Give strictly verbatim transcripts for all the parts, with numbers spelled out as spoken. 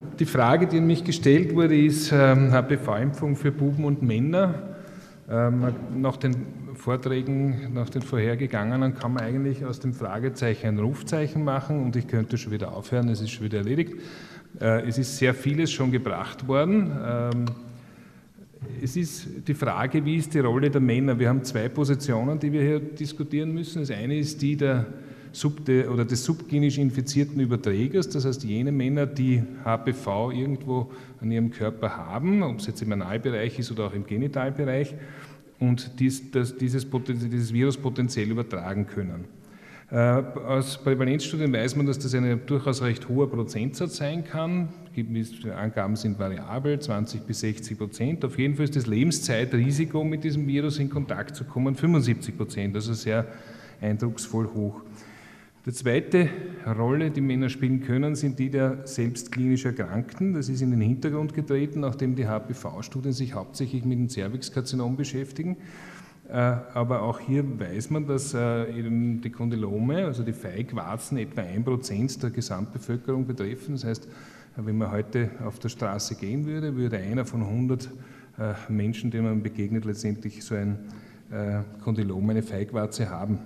Die Frage, die an mich gestellt wurde, ist ähm, H P V-Impfung für Buben und Männer. Ähm, nach den Vorträgen, nach den vorhergegangenen, kann man eigentlich aus dem Fragezeichen ein Rufzeichen machen und ich könnte schon wieder aufhören, es ist schon wieder erledigt. Äh, es ist sehr vieles schon gebracht worden. Ähm, es ist die Frage, wie ist die Rolle der Männer? Wir haben zwei Positionen, die wir hier diskutieren müssen. Das eine ist die der Sub- oder des subklinisch infizierten Überträgers, das heißt jene Männer, die H P V irgendwo an ihrem Körper haben, ob es jetzt im Analbereich ist oder auch im Genitalbereich, und dies, das, dieses, dieses Virus potenziell übertragen können. Äh, aus Prävalenzstudien weiß man, dass das ein durchaus recht hoher Prozentsatz sein kann. Die Angaben sind variabel, zwanzig bis sechzig Prozent. Auf jeden Fall ist das Lebenszeitrisiko, mit diesem Virus in Kontakt zu kommen, fünfundsiebzig Prozent, also sehr eindrucksvoll hoch. Die zweite Rolle, die Männer spielen können, sind die der selbst klinisch Erkrankten. Das ist in den Hintergrund getreten, nachdem die H P V-Studien sich hauptsächlich mit dem Cervixkarzinom beschäftigen. Aber auch hier weiß man, dass eben die Kondylome, also die Feigwarzen, etwa ein Prozent der Gesamtbevölkerung betreffen. Das heißt, wenn man heute auf der Straße gehen würde, würde einer von hundert Menschen, denen man begegnet, letztendlich so ein Kondylom, eine Feigwarze haben.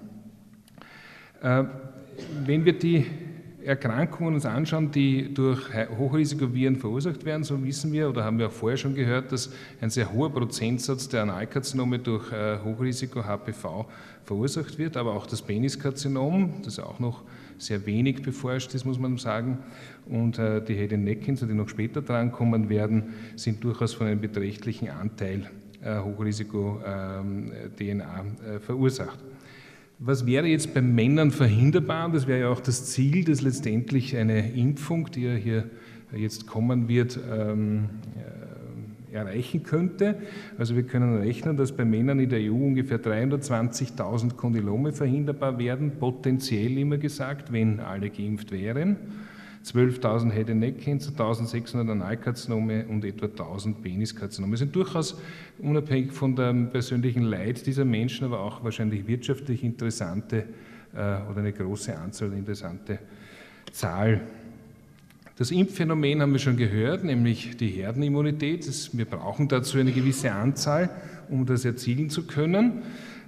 Wenn wir die Erkrankungen uns anschauen, die durch Hochrisikoviren verursacht werden, so wissen wir, oder haben wir auch vorher schon gehört, dass ein sehr hoher Prozentsatz der Analkarzinome durch Hochrisiko-H P V verursacht wird, aber auch das Peniskarzinom, das auch noch sehr wenig beforscht ist, muss man sagen, und die Head and Neck Cancer, die noch später drankommen werden, sind durchaus von einem beträchtlichen Anteil Hochrisiko-D N A verursacht. Was wäre jetzt bei Männern verhinderbar? Das wäre ja auch das Ziel, dass letztendlich eine Impfung, die ja hier jetzt kommen wird, ähm, äh, erreichen könnte. Also wir können rechnen, dass bei Männern in der E U ungefähr dreihundertzwanzigtausend Kondylome verhinderbar werden, potenziell immer gesagt, wenn alle geimpft wären. zwölftausend Head and Neck Cancer, eintausendsechshundert Analkarzinome und etwa tausend Peniskarzinome. Das sind durchaus unabhängig von dem persönlichen Leid dieser Menschen, aber auch wahrscheinlich wirtschaftlich interessante äh, oder eine große Anzahl interessante Zahl. Das Impfphänomen haben wir schon gehört, nämlich die Herdenimmunität. Das, wir brauchen dazu eine gewisse Anzahl, um das erzielen zu können.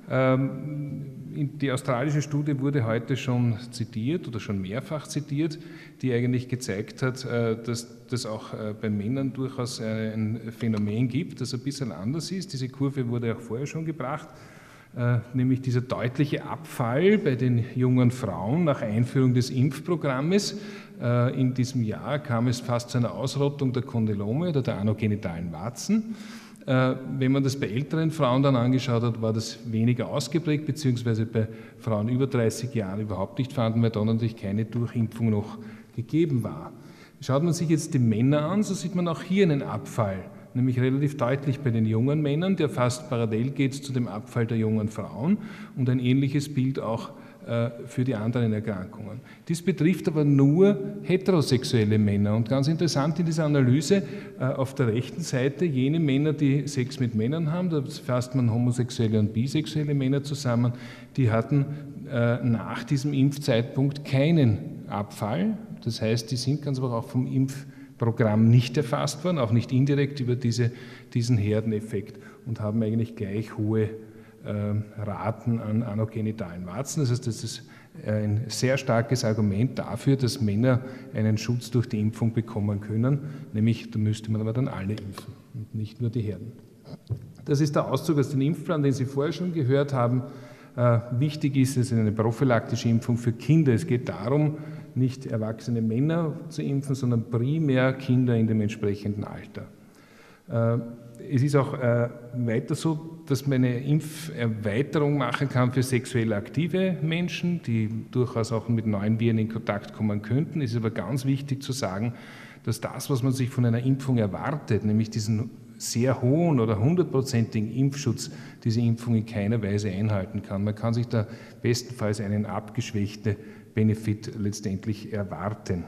Ähm, Die australische Studie wurde heute schon zitiert oder schon mehrfach zitiert, die eigentlich gezeigt hat, dass das auch bei Männern durchaus ein Phänomen gibt, das ein bisschen anders ist. Diese Kurve wurde auch vorher schon gebracht, nämlich dieser deutliche Abfall bei den jungen Frauen nach Einführung des Impfprogrammes. In diesem Jahr kam es fast zu einer Ausrottung der Kondylome oder der anogenitalen Warzen. Wenn man das bei älteren Frauen dann angeschaut hat, war das weniger ausgeprägt, beziehungsweise bei Frauen über dreißig Jahren überhaupt nicht vorhanden, weil da natürlich keine Durchimpfung noch gegeben war. Schaut man sich jetzt die Männer an, so sieht man auch hier einen Abfall, nämlich relativ deutlich bei den jungen Männern, der fast parallel geht zu dem Abfall der jungen Frauen, und ein ähnliches Bild auch für die anderen Erkrankungen. Dies betrifft aber nur heterosexuelle Männer, und ganz interessant in dieser Analyse, auf der rechten Seite jene Männer, die Sex mit Männern haben, da fasst man homosexuelle und bisexuelle Männer zusammen, die hatten nach diesem Impfzeitpunkt keinen Abfall, das heißt, die sind ganz einfach auch vom Impfprogramm nicht erfasst worden, auch nicht indirekt über diese, diesen Herdeneffekt, und haben eigentlich gleich hohe Raten an anogenitalen Warzen. Das heißt, das ist ein sehr starkes Argument dafür, dass Männer einen Schutz durch die Impfung bekommen können, nämlich da müsste man aber dann alle impfen und nicht nur die Herden. Das ist der Auszug aus dem Impfplan, den Sie vorher schon gehört haben. Wichtig ist es eine prophylaktische Impfung für Kinder. Es geht darum, nicht erwachsene Männer zu impfen, sondern primär Kinder in dem entsprechenden Alter. Es ist auch äh, weiter so, dass man eine Impferweiterung machen kann für sexuell aktive Menschen, die durchaus auch mit neuen Viren in Kontakt kommen könnten. Es ist aber ganz wichtig zu sagen, dass das, was man sich von einer Impfung erwartet, nämlich diesen sehr hohen oder hundertprozentigen Impfschutz, diese Impfung in keiner Weise einhalten kann. Man kann sich da bestenfalls einen abgeschwächten Benefit letztendlich erwarten.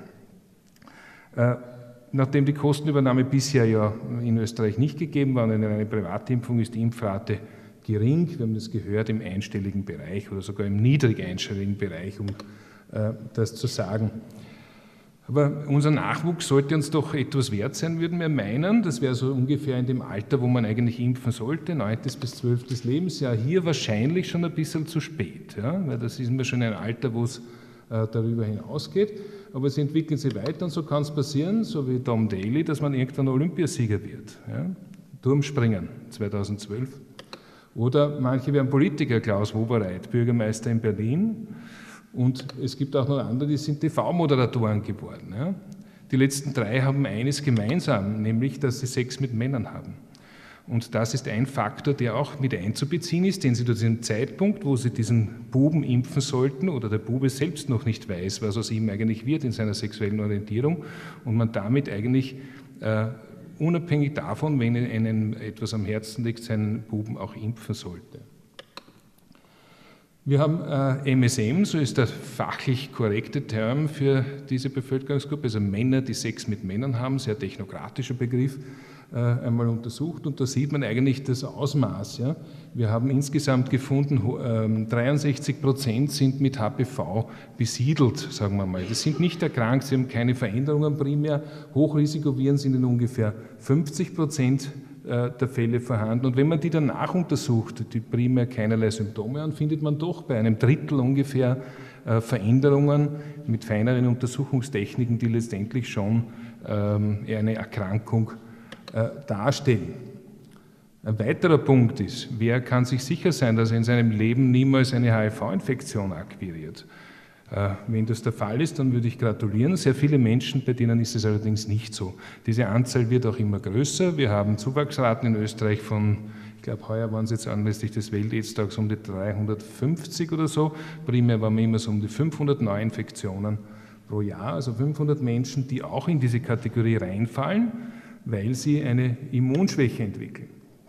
Äh, Nachdem die Kostenübernahme bisher ja in Österreich nicht gegeben war, und eine Privatimpfung ist die Impfrate gering, wir haben das gehört, im einstelligen Bereich oder sogar im niedrig einstelligen Bereich, um äh, das zu sagen. Aber unser Nachwuchs sollte uns doch etwas wert sein, würden wir meinen. Das wäre so ungefähr in dem Alter, wo man eigentlich impfen sollte, neuntes bis zwölftes Lebensjahr. Hier wahrscheinlich schon ein bisschen zu spät, ja? Weil das ist immer schon ein Alter, wo es äh, darüber hinausgeht. Aber sie entwickeln sich weiter und so kann es passieren, so wie Tom Daley, dass man irgendwann Olympiasieger wird. Ja? Turmspringen zweitausendzwölf. Oder manche werden Politiker, Klaus Wowereit, Bürgermeister in Berlin. Und es gibt auch noch andere, die sind T V-Moderatoren geworden. Ja? Die letzten drei haben eines gemeinsam, nämlich, dass sie Sex mit Männern haben. Und das ist ein Faktor, der auch mit einzubeziehen ist, den sie zu diesem Zeitpunkt, wo sie diesen Buben impfen sollten, oder der Bube selbst noch nicht weiß, was aus ihm eigentlich wird in seiner sexuellen Orientierung, und man damit eigentlich äh, unabhängig davon, wenn einem etwas am Herzen liegt, seinen Buben auch impfen sollte. Wir haben äh, M S M, so ist der fachlich korrekte Term für diese Bevölkerungsgruppe, also Männer, die Sex mit Männern haben, sehr technokratischer Begriff, äh, einmal untersucht, und da sieht man eigentlich das Ausmaß. Ja? Wir haben insgesamt gefunden, äh, dreiundsechzig Prozent sind mit H P V besiedelt, sagen wir mal. Das sind nicht erkrankt, sie haben keine Veränderungen primär. Hochrisikoviren sind in ungefähr fünfzig Prozent der Fälle vorhanden. Und wenn man die danach untersucht, die primär keinerlei Symptome haben, findet man doch bei einem Drittel ungefähr Veränderungen mit feineren Untersuchungstechniken, die letztendlich schon eine Erkrankung darstellen. Ein weiterer Punkt ist, wer kann sich sicher sein, dass er in seinem Leben niemals eine H I V-Infektion akquiriert? Wenn das der Fall ist, dann würde ich gratulieren. Sehr viele Menschen, bei denen ist es allerdings nicht so. Diese Anzahl wird auch immer größer. Wir haben Zuwachsraten in Österreich von, ich glaube, heuer waren es jetzt anlässlich des Welt-Aids-Tags um die dreihundertfünfzig oder so. Primär waren wir immer so um die fünfhundert Neuinfektionen pro Jahr, also fünfhundert Menschen, die auch in diese Kategorie reinfallen, weil sie eine Immunschwäche entwickeln.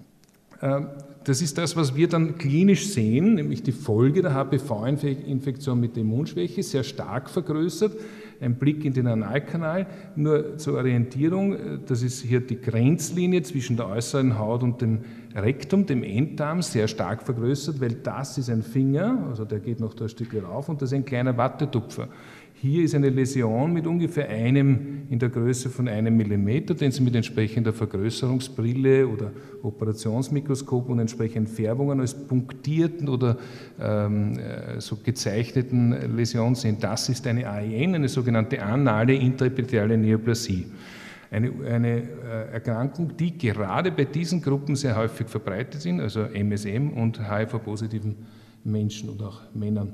Das ist das, was wir dann klinisch sehen, nämlich die Folge der H P V-Infektion mit der Immunschwäche, sehr stark vergrößert. Ein Blick in den Analkanal, nur zur Orientierung, das ist hier die Grenzlinie zwischen der äußeren Haut und dem Rektum, dem Enddarm, sehr stark vergrößert, weil das ist ein Finger, also der geht noch da ein Stück rauf, und das ist ein kleiner Wattetupfer. Hier ist eine Läsion mit ungefähr einem, in der Größe von einem Millimeter, den Sie mit entsprechender Vergrößerungsbrille oder Operationsmikroskop und entsprechenden Färbungen als punktierten oder ähm, so gezeichneten Läsionen sehen. Das ist eine A I N, eine sogenannte anale intraepitheliale Neoplasie. Eine, eine Erkrankung, die gerade bei diesen Gruppen sehr häufig verbreitet sind, also M S M und H I V-positiven Menschen oder auch Männern.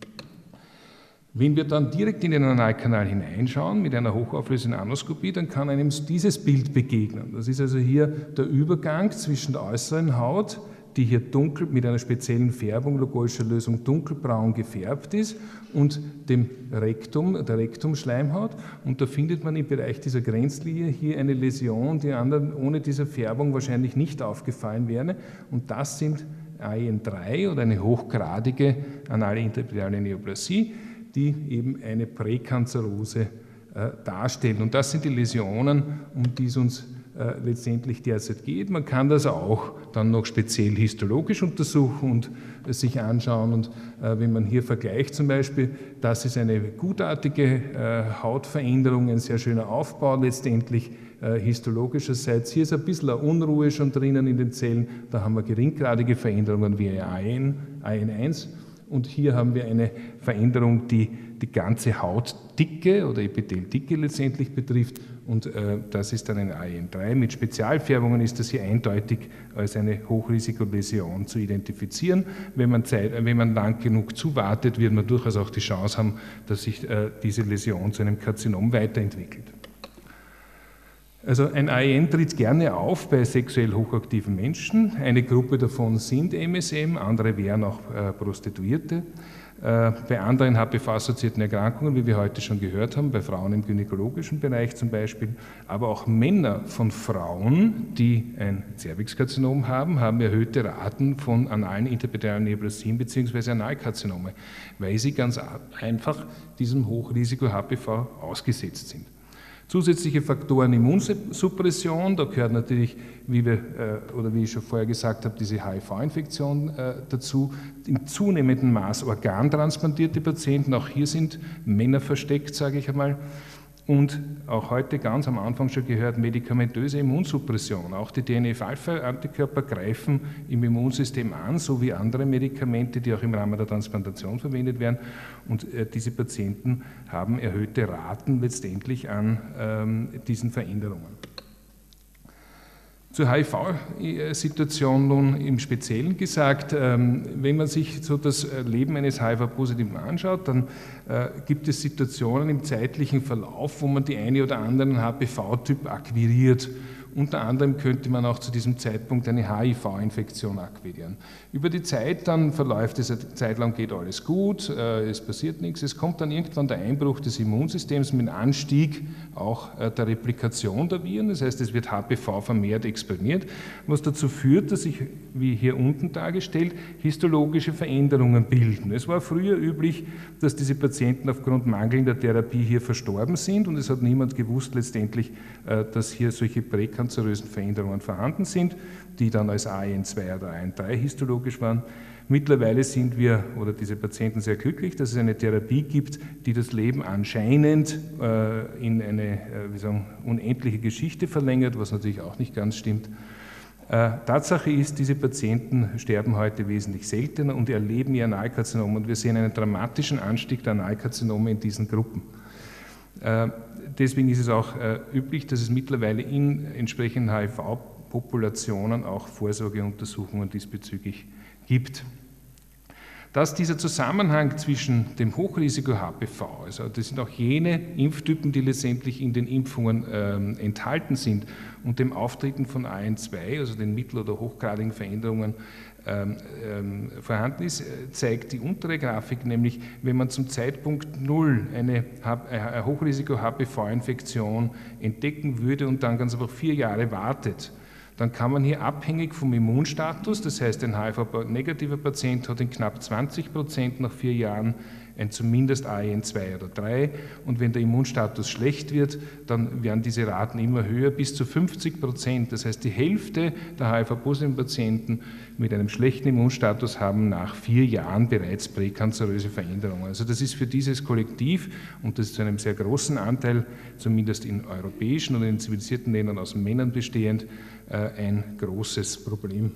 Wenn wir dann direkt in den Analkanal hineinschauen mit einer hochauflösenden Anoskopie, dann kann einem dieses Bild begegnen. Das ist also hier der Übergang zwischen der äußeren Haut, die hier dunkel mit einer speziellen Färbung, Lugolscher Lösung, dunkelbraun gefärbt ist, und dem Rektum, der Rektumschleimhaut. Und da findet man im Bereich dieser Grenzlinie hier eine Läsion, die anderen ohne diese Färbung wahrscheinlich nicht aufgefallen wäre. Und das sind A I N drei oder eine hochgradige anale intraepitheliale Neoplasie, die eben eine Präkanzerose äh, darstellen. Und das sind die Läsionen, um die es uns äh, letztendlich derzeit geht. Man kann das auch dann noch speziell histologisch untersuchen und äh, sich anschauen. Und äh, wenn man hier vergleicht zum Beispiel, das ist eine gutartige äh, Hautveränderung, ein sehr schöner Aufbau letztendlich äh, histologischerseits. Hier ist ein bisschen eine Unruhe schon drinnen in den Zellen. Da haben wir geringgradige Veränderungen wie A I N eins. Und hier haben wir eine Veränderung, die die ganze Hautdicke oder Epitheldicke letztendlich betrifft. Und äh, das ist dann ein A I N drei. Mit Spezialfärbungen ist das hier eindeutig als eine Hochrisikoläsion zu identifizieren. Wenn man, Zeit, wenn man lang genug zuwartet, wird man durchaus auch die Chance haben, dass sich äh, diese Läsion zu einem Karzinom weiterentwickelt. Also ein A I N tritt gerne auf bei sexuell hochaktiven Menschen. Eine Gruppe davon sind M S M, andere wären auch äh, Prostituierte. Äh, bei anderen H P V-assoziierten Erkrankungen, wie wir heute schon gehört haben, bei Frauen im gynäkologischen Bereich zum Beispiel, aber auch Männer von Frauen, die ein Zervixkarzinom haben, haben erhöhte Raten von analen intraepithelialen Neoplasien bzw. Analkarzinome, weil sie ganz einfach diesem Hochrisiko H P V ausgesetzt sind. Zusätzliche Faktoren Immunsuppression, da gehört natürlich, wie, wir, äh, oder wie ich schon vorher gesagt habe, diese H I V-Infektion äh, dazu. In zunehmendem Maß organtransplantierte Patienten, auch hier sind Männer versteckt, sage ich einmal. Und auch heute ganz am Anfang schon gehört, medikamentöse Immunsuppression. Auch die T N F-Alpha-Antikörper greifen im Immunsystem an, so wie andere Medikamente, die auch im Rahmen der Transplantation verwendet werden. Und äh, diese Patienten haben erhöhte Raten letztendlich an ähm, diesen Veränderungen. Zur H I V-Situation nun im Speziellen gesagt, wenn man sich so das Leben eines H I V-Positiven anschaut, dann gibt es Situationen im zeitlichen Verlauf, wo man die eine oder anderen H P V-Typ akquiriert. Unter anderem könnte man auch zu diesem Zeitpunkt eine H I V-Infektion akquirieren. Über die Zeit dann verläuft es, eine Zeit lang geht alles gut, es passiert nichts, es kommt dann irgendwann der Einbruch des Immunsystems mit Anstieg auch der Replikation der Viren, das heißt, es wird H P V vermehrt exponiert, was dazu führt, dass sich, wie hier unten dargestellt, histologische Veränderungen bilden. Es war früher üblich, dass diese Patienten aufgrund mangelnder Therapie hier verstorben sind und es hat niemand gewusst letztendlich, dass hier solche präkanzerösen Veränderungen vorhanden sind, die dann als A I N zwei oder A I N drei histologisch waren. Mittlerweile sind wir oder diese Patienten sehr glücklich, dass es eine Therapie gibt, die das Leben anscheinend äh, in eine äh, wie sagen, unendliche Geschichte verlängert, was natürlich auch nicht ganz stimmt. Äh, Tatsache ist, diese Patienten sterben heute wesentlich seltener und erleben ihr Analkarzinom und wir sehen einen dramatischen Anstieg der Analkarzinome in diesen Gruppen. Äh, deswegen ist es auch äh, üblich, dass es mittlerweile in entsprechenden H I V-Populationen auch Vorsorgeuntersuchungen diesbezüglich gibt. Dass dieser Zusammenhang zwischen dem Hochrisiko-H P V, also das sind auch jene Impftypen, die letztendlich in den Impfungen ähm, enthalten sind, und dem Auftreten von A I N zwei, also den mittel- oder hochgradigen Veränderungen, ähm, ähm, vorhanden ist, zeigt die untere Grafik, nämlich wenn man zum Zeitpunkt null eine, eine Hochrisiko-H P V-Infektion entdecken würde und dann ganz einfach vier Jahre wartet, dann kann man hier abhängig vom Immunstatus, das heißt ein H I V-negativer Patient hat in knapp zwanzig Prozent nach vier Jahren ein zumindest A I N zwei oder drei und wenn der Immunstatus schlecht wird, dann werden diese Raten immer höher, bis zu fünfzig Prozent. Das heißt, die Hälfte der H I V-positiven Patienten mit einem schlechten Immunstatus haben nach vier Jahren bereits präkanzeröse Veränderungen. Also das ist für dieses Kollektiv, und das ist zu einem sehr großen Anteil, zumindest in europäischen oder in zivilisierten Ländern aus Männern bestehend, ein großes Problem.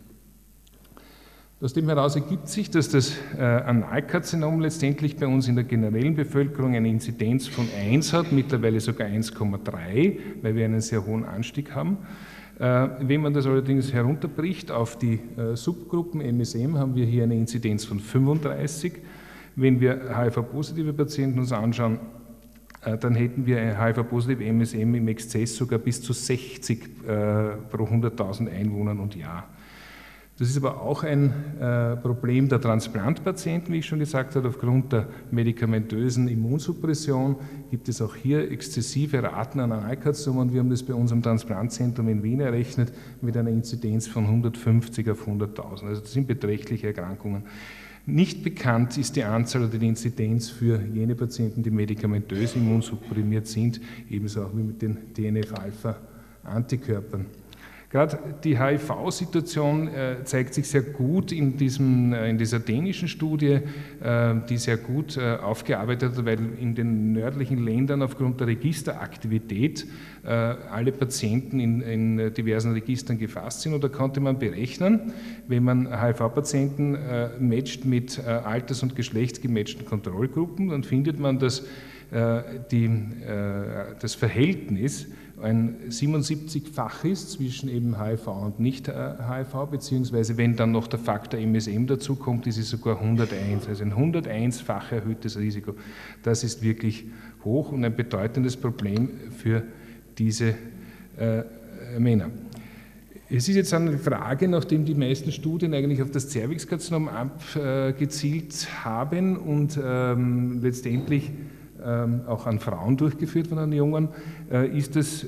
Aus dem heraus ergibt sich, dass das Analkarzinom letztendlich bei uns in der generellen Bevölkerung eine Inzidenz von eins hat, mittlerweile sogar eins Komma drei, weil wir einen sehr hohen Anstieg haben. Wenn man das allerdings herunterbricht auf die Subgruppen M S M, haben wir hier eine Inzidenz von fünfunddreißig. Wenn wir H I V-positive Patienten uns anschauen, dann hätten wir ein H I V-positive M S M im Exzess sogar bis zu sechzig pro hunderttausend Einwohnern und Jahr. Das ist aber auch ein äh, Problem der Transplantpatienten, wie ich schon gesagt habe. Aufgrund der medikamentösen Immunsuppression gibt es auch hier exzessive Raten an Analkarzinomen. Wir haben das bei unserem Transplantzentrum in Wien errechnet mit einer Inzidenz von hundertfünfzig auf hunderttausend. Also das sind beträchtliche Erkrankungen. Nicht bekannt ist die Anzahl oder die Inzidenz für jene Patienten, die medikamentös immunsupprimiert sind, ebenso auch wie mit den T N F-Alpha-Antikörpern. Gerade die H I V-Situation äh, zeigt sich sehr gut in, diesem, äh, in dieser dänischen Studie, äh, die sehr gut äh, aufgearbeitet hat, weil in den nördlichen Ländern aufgrund der Registeraktivität äh, alle Patienten in, in diversen Registern gefasst sind. Und da konnte man berechnen, wenn man H I V-Patienten äh, matcht mit äh, alters- und geschlechtsgematchten Kontrollgruppen, dann findet man, dass äh, die, äh, das Verhältnis ein siebenundsiebzig-fach ist zwischen eben H I V und Nicht-H I V, beziehungsweise wenn dann noch der Faktor M S M dazukommt, ist es sogar hunderteins, also ein hunderteins-fach erhöhtes Risiko. Das ist wirklich hoch und ein bedeutendes Problem für diese äh, Männer. Es ist jetzt eine Frage, nachdem die meisten Studien eigentlich auf das Zervixkarzinom abgezielt haben und ähm, letztendlich auch an Frauen durchgeführt von den Jungen, ist es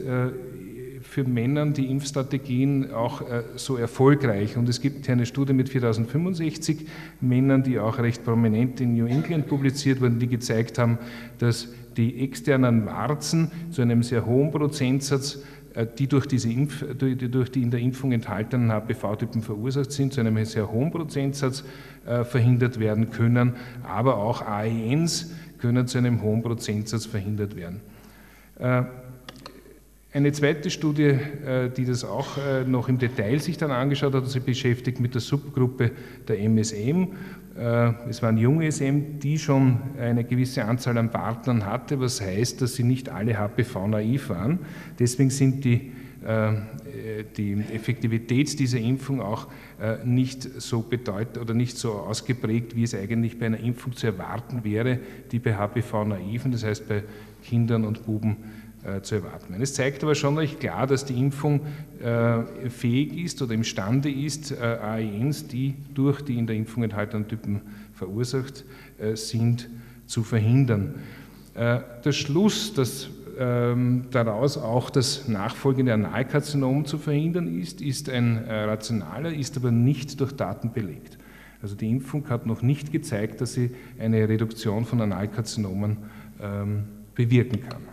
für Männer die Impfstrategien auch so erfolgreich. Und es gibt hier eine Studie mit viertausendfünfundsechzig Männern, die auch recht prominent in New England publiziert wurden, die gezeigt haben, dass die externen Warzen zu einem sehr hohen Prozentsatz, die durch, diese Impf, die durch die in der Impfung enthaltenen H P V-Typen verursacht sind, zu einem sehr hohen Prozentsatz verhindert werden können, aber auch A I Ns können zu einem hohen Prozentsatz verhindert werden. Eine zweite Studie, die das auch noch im Detail sich dann angeschaut hat, sich beschäftigt mit der Subgruppe der M S M. Es waren junge S M, die schon eine gewisse Anzahl an Partnern hatte, was heißt, dass sie nicht alle H P V-naiv waren. Deswegen sind die, die Effektivität dieser Impfung auch nicht so bedeutend oder nicht so ausgeprägt, wie es eigentlich bei einer Impfung zu erwarten wäre, die bei H P V-naiven, das heißt bei Kindern und Buben, zu erwarten. Es zeigt aber schon recht klar, dass die Impfung äh, fähig ist oder imstande ist, äh, A E Ns, die durch die in der Impfung enthaltenen Typen verursacht äh, sind, zu verhindern. Äh, der Schluss, dass ähm, daraus auch das nachfolgende Analkarzinom zu verhindern ist, ist ein äh, rationaler, ist aber nicht durch Daten belegt. Also die Impfung hat noch nicht gezeigt, dass sie eine Reduktion von Analkarzinomen ähm, bewirken kann.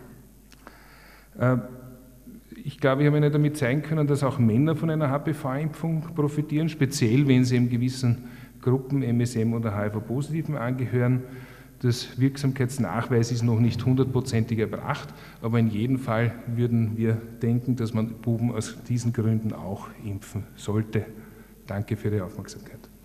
Ich glaube, ich habe Ihnen damit zeigen können, dass auch Männer von einer H P V-Impfung profitieren, speziell wenn sie in gewissen Gruppen M S M oder H I V-Positiven angehören. Das Wirksamkeitsnachweis ist noch nicht hundertprozentig erbracht, aber in jedem Fall würden wir denken, dass man Buben aus diesen Gründen auch impfen sollte. Danke für Ihre Aufmerksamkeit.